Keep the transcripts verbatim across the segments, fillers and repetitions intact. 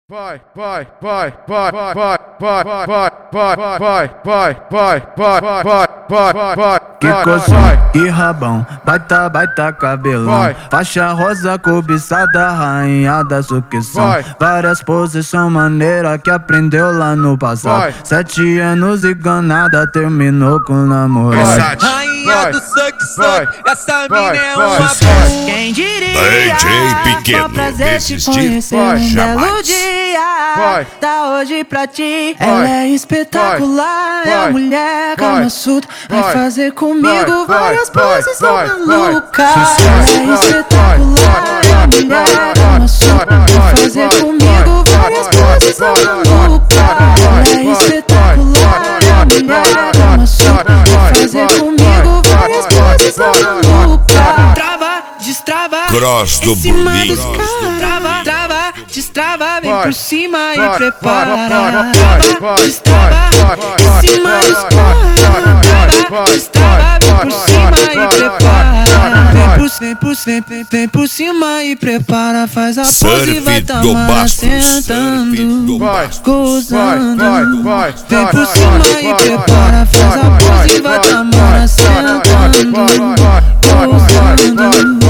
Vai, vai, vai, vai, vai, vai, vai, vai, vai, vai, vai, vai, vai, vai, vai, vai, vai. Que coção, que rabão, baita, baita cabelão. Faixa rosa cobiçada, rainha da sucção. Várias posições maneiras que aprendeu lá no passado. Sete anos e ganada, terminou com namorado. Rainha do suck suck, essa mina é uma bosta. Quem diria? D J Pequeno, só prazer te desistir conhecer um belo dia. Vai. Tá hoje pra ti. Ela é espetacular, é a mulher calma suta. Vai fazer comigo várias poses tão malucas. Ela é espetacular, é a mulher calma suta. Vai fazer comigo várias poses tão malucas. Ela é espetacular, é a mulher calma suta. Vai fazer comigo várias poses tão malucas. Trava, destrava, Cross do em cima Bruninho. dos caras. Trava, trava, destrava, vem por cima e prepara. Vai, Destrava, em cima dos caras. Trava, destrava, vem por cima e prepara. Vem por, vem por, vem, vem, vem por cima e prepara. Faz a pose e vai Surf do tamar Bastos, surf sentando, do Bastos. gozando. vai, Vem por cima e prepara. Faz a pose e vai tamar sentando, gozando.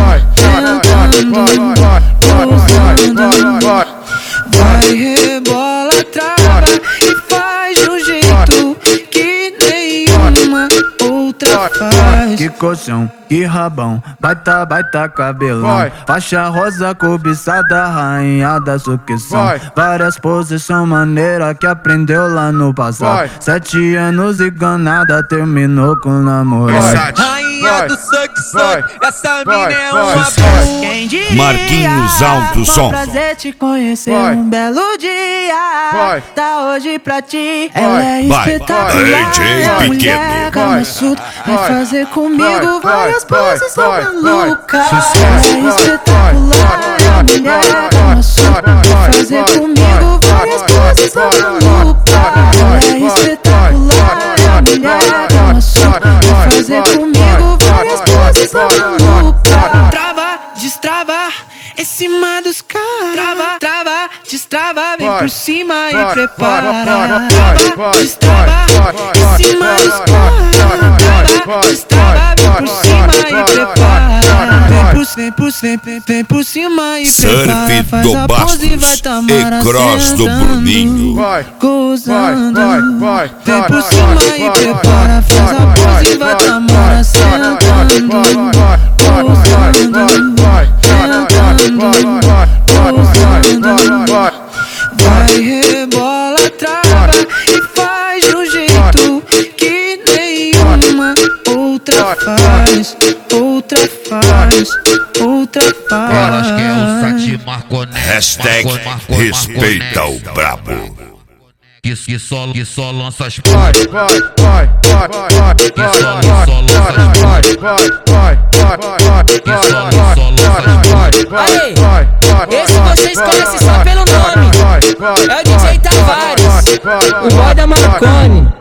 Vai, rebola, trava e faz de um jeito que nenhuma outra faz. Que colchão, que rabão, baita, baita cabelão. Faixa rosa cobiçada, rainha da sucção. Várias posições maneiras que aprendeu lá no passado. Sete anos e ganada, terminou com namorado. Rainha do suck suck, essa mina é uma bosta. Quem diria? Marquinhos Alto só Som. prazer te conhecer um belo dia. Tá hoje pra ti. Ela é Vai. espetacular, D J é a Pequeno. mulher calma suta. Vai fazer comigo várias poses tão malucas. Ela é espetacular, é a mulher calma suta. Vai fazer comigo várias poses tão malucas. Ela é espetacular, é a mulher calma suta. Vai fazer comigo várias poses tão malucas. Trava, destrava, em cima dos caras. Trava, trava, destrava, vem por cima e prepara. Trava, destrava, em cima dos caras. Trava, destrava, vem por cima e prepara. Vem por, vem por, vem, vem, vem por cima e prepara. Surf Faz do a pose e vai Bastos tamar e Cross do Bruninho. gozando. Vem por cima e prepara. Faz a pose e vai tamar sentando, gozando. Vai, rebola, trava e faz de um jeito que nenhuma outra faz. Outra faz, outra faz. Elas querem o site Marconete. Hashtag respeita o brabo. Que, que, só, que só lança as Vai, vai, vai, vai, vai, Que só, que só lança as vai, vai, vai, vai, Que só, que só lança as Aí, esse vocês conhecem só pelo nome. É o D J Tavares, o boy da Marconi.